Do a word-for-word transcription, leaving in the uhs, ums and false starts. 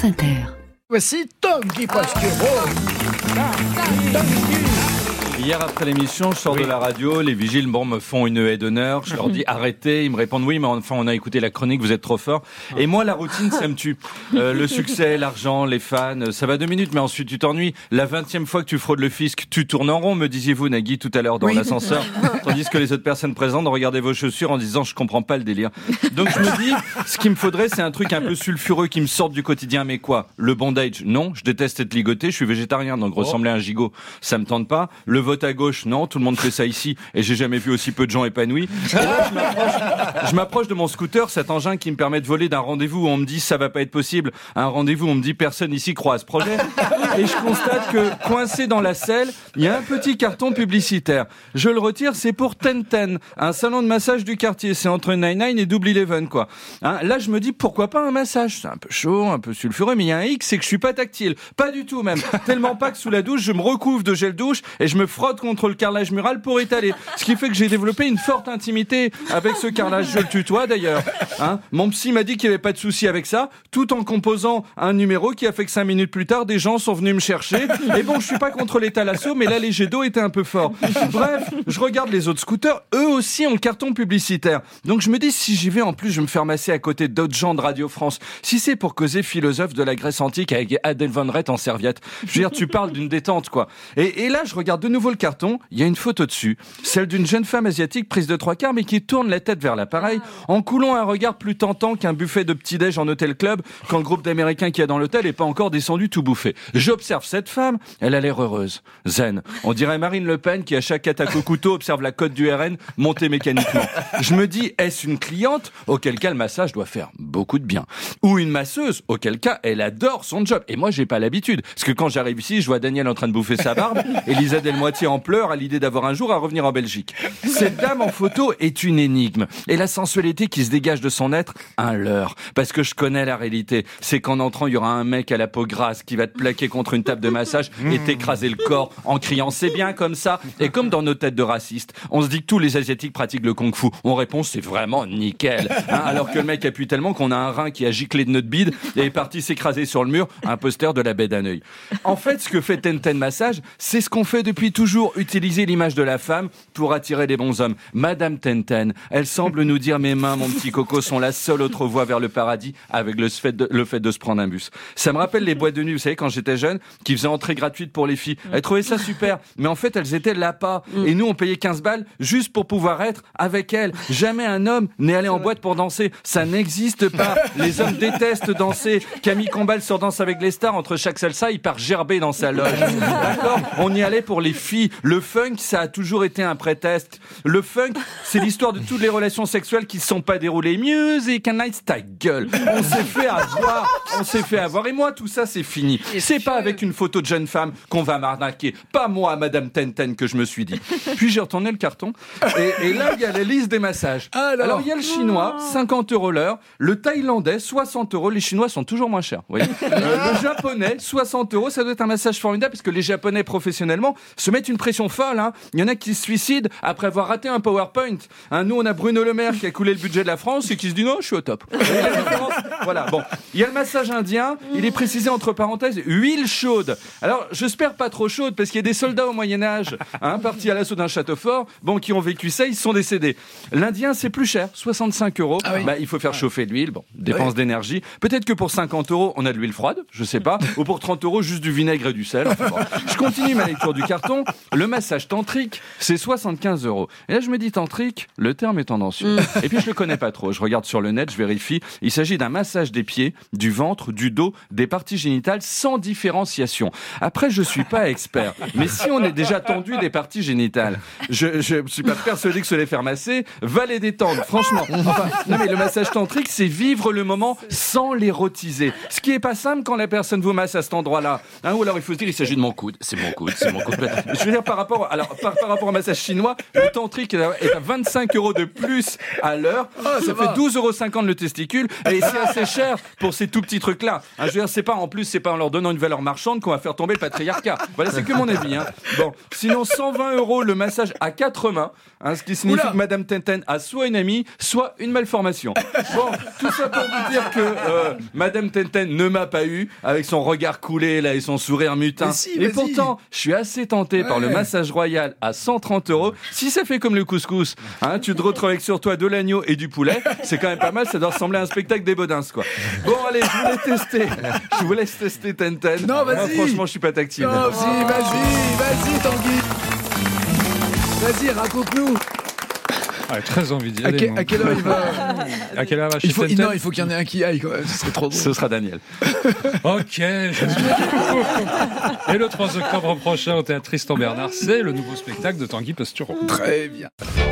France Inter. Voici Tanguy Pasquero. Hier après l'émission, je sors oui. de la radio, les vigiles bon, me font une haie d'honneur, je leur dis arrêtez, ils me répondent oui mais enfin on a écouté la chronique, vous êtes trop fort. Et moi la routine ça me tue. Euh, le succès, l'argent, les fans, ça va deux minutes mais ensuite tu t'ennuies. La vingtième fois que tu fraudes le fisc, tu tournes en rond, me disiez-vous Nagui tout à l'heure dans oui. l'ascenseur. Tandis que les autres personnes présentes regardaient vos chaussures en disant je comprends pas le délire. Donc je me dis, ce qu'il me faudrait c'est un truc un peu sulfureux qui me sorte du quotidien, mais quoi? Le bondage? Non, je déteste être ligoté, je suis végétarien donc ressembler à un gigot, ça me tente pas. Le vote à gauche? Non. Tout le monde fait ça ici et j'ai jamais vu aussi peu de gens épanouis. Et là, je m'approche, je m'approche de mon scooter, cet engin qui me permet de voler d'un rendez-vous où on me dit ça va pas être possible à un rendez-vous où on me dit personne ici croit à ce projet. Et je constate que coincé dans la selle, il y a un petit carton publicitaire. Je le retire, c'est pour Ten Ten, un salon de massage du quartier. C'est entre Nine-Nine et Double Eleven, quoi. Hein, là, je me dis pourquoi pas un massage. C'est un peu chaud, un peu sulfureux, mais il y a un hic, c'est que je suis pas tactile. Pas du tout même. Tellement pas que sous la douche, je me recouvre de gel douche et je me frotte contre le carrelage mural pour étaler. Ce qui fait que j'ai développé une forte intimité avec ce carrelage. Je le tutoie d'ailleurs. Hein, mon psy m'a dit qu'il n'y avait pas de souci avec ça, tout en composant un numéro qui a fait que cinq minutes plus tard, des gens sont venus me chercher. Et bon, je suis pas contre les thalassos, mais là, les jets d'eau étaient un peu forts. Bref, je regarde les autres scooters, eux aussi ont le carton publicitaire. Donc je me dis, si j'y vais, en plus, je vais me faire masser à côté d'autres gens de Radio France. Si c'est pour causer philosophe de la Grèce antique avec Adèle Van Rett en serviette. Je veux dire, tu parles d'une détente, quoi. Et, et là, je regarde de nouveau le carton, il y a une photo dessus, celle d'une jeune femme asiatique prise de trois quarts, mais qui tourne la tête vers l'appareil, en coulant un regard plus tentant qu'un buffet de petit-déj en hôtel club, quand le groupe d'Américains qu'il y a dans l'hôtel n'est pas encore descendu tout bouffé. J'observe cette femme, elle a l'air heureuse, zen. On dirait Marine Le Pen qui, à chaque attaque au couteau, observe la cote du R N monter mécaniquement. Je me dis, est-ce une cliente, auquel cas le massage doit faire beaucoup de bien? Ou une masseuse, auquel cas elle adore son job? Et moi, j'ai pas l'habitude. Parce que quand j'arrive ici, je vois Daniel en train de bouffer sa barbe, et Lisa Delmoitier en pleurs à l'idée d'avoir un jour à revenir en Belgique. Cette dame en photo est une énigme. Et la sensualité qui se dégage de son être, un leurre. Parce que je connais la réalité. C'est qu'en entrant, il y aura un mec à la peau grasse qui va te plaquer contre une table de massage et t'écraser le corps en criant « c'est bien comme ça ». Et comme dans nos têtes de racistes, on se dit que tous les Asiatiques pratiquent le kung-fu. On répond « c'est vraiment nickel hein ». Alors que le mec appuie tellement qu'on a un rein qui a giclé de notre bide et est parti s'écraser sur le mur, un poster de la baie d'Hanoï. En fait, ce que fait Ten Ten Massage, c'est ce qu'on fait depuis toujours, utiliser l'image de la femme pour attirer les bons hommes. Madame Ten Ten, elle semble nous dire « mes mains, mon petit coco, sont la seule autre voie vers le paradis avec le fait de, le fait de se prendre un bus ». Ça me rappelle les boîtes de nuit, vous savez, quand j'étais jeune, qui faisaient entrée gratuite pour les filles. Elles trouvaient ça super, mais en fait, elles étaient l'appât. Et nous, on payait quinze balles juste pour pouvoir être avec elles. Jamais un homme n'est allé en boîte pour danser. Ça n'existe pas. Les hommes détestent danser. Camille Combal sur Danse avec les stars. Entre chaque salsa, il part gerber dans sa loge. D'accord ? On y allait pour les filles. Le funk, ça a toujours été un prétexte. Le funk, c'est l'histoire de toutes les relations sexuelles qui ne sont pas déroulées. Music and night, ta gueule. On s'est fait avoir. On s'est fait avoir. Et moi, tout ça, c'est fini. C'est pas avec une photo de jeune femme qu'on va m'arnaquer. Pas moi, Madame Ten Ten, que je me suis dit. Puis j'ai retourné le carton. Et, et là, il y a la liste des massages. Alors, Alors il y a le chinois, cinquante euros l'heure. Le thaïlandais, soixante euros. Les chinois sont toujours moins chers. Vous voyez. Euh, le japonais, soixante euros. Ça doit être un massage formidable parce que les japonais, professionnellement, se mettent une pression folle. Hein. Il y en a qui se suicident après avoir raté un PowerPoint. Hein, nous, on a Bruno Le Maire qui a coulé le budget de la France et qui se dit non, je suis au top. Voilà. Bon. Il y a le massage indien. Il est précisé entre parenthèses, huile chaude. Alors, j'espère pas trop chaude parce qu'il y a des soldats au Moyen-Âge, hein, partis à l'assaut d'un château fort, bon, qui ont vécu ça, ils sont décédés. L'Indien, c'est plus cher, soixante-cinq euros. Ah oui. Bah, il faut faire chauffer l'huile, bon, dépense oui. d'énergie. Peut-être que pour cinquante euros, on a de l'huile froide, je sais pas, ou pour trente euros, juste du vinaigre et du sel. Enfin, bon. Je continue ma lecture du carton. Le massage tantrique, c'est soixante-quinze euros. Et là, je me dis tantrique, le terme est tendancieux. Mm. Et puis, je le connais pas trop. Je regarde sur le net, je vérifie. Il s'agit d'un massage des pieds, du ventre, du dos, des parties génitales sans différenciation. Après, je suis pas expert, mais si on est déjà tendu des parties génitales, je, je suis pas persuadé que se les faire masser va les détendre, franchement. Enfin, non mais le massage tantrique, c'est vivre le moment sans l'érotiser. Ce qui est pas simple quand la personne vous masse à cet endroit-là. Hein, ou alors il faut se dire, il s'agit de mon coude, c'est mon coude, c'est mon coude. Je je veux dire, par rapport, alors, par, par rapport au massage chinois, le tantrique est à vingt-cinq euros de plus à l'heure. Oh, ça ça va. fait douze euros cinquante le testicule. Et c'est assez cher pour ces tout petits trucs-là. Hein, je veux dire, c'est pas, en plus, c'est pas en leur donnant une valeur marchande qu'on va faire tomber le patriarcat. Voilà, c'est que mon avis, hein. Bon. Sinon, cent vingt euros le massage à quatre mains. Hein, ce qui signifie Oula. que Madame Tenten a soit une amie, soit une malformation. Bon, tout ça pour vous dire que euh, Madame Tenten ne m'a pas eu, avec son regard coulé là et son sourire mutin. Mais si, et vas-y. pourtant, je suis assez tenté par le Ouais. massage royal à cent trente euros. Si ça fait comme le couscous, hein, tu te retrouves avec sur toi de l'agneau et du poulet, c'est quand même pas mal, ça doit ressembler à un spectacle des Bodins, quoi. Bon, allez, je vous laisse tester. Je vous laisse tester Tenten. Non, vas-y. Moi, franchement, je suis pas tactile. Non, vas-y, vas-y, vas-y, Tanguy. Vas-y, raconte-nous. Ah, j'ai très envie d'y À, aller. que- moi. à quelle heure il va À quelle heure va chez il faut, Tenten Non, il faut qu'il y en ait un qui aille, quand même. Ce serait trop drôle. Ce sera Daniel. Ok. je- Et le trois octobre prochain au théâtre Tristan Bernard, c'est le nouveau spectacle de Tanguy Postureau. Très bien.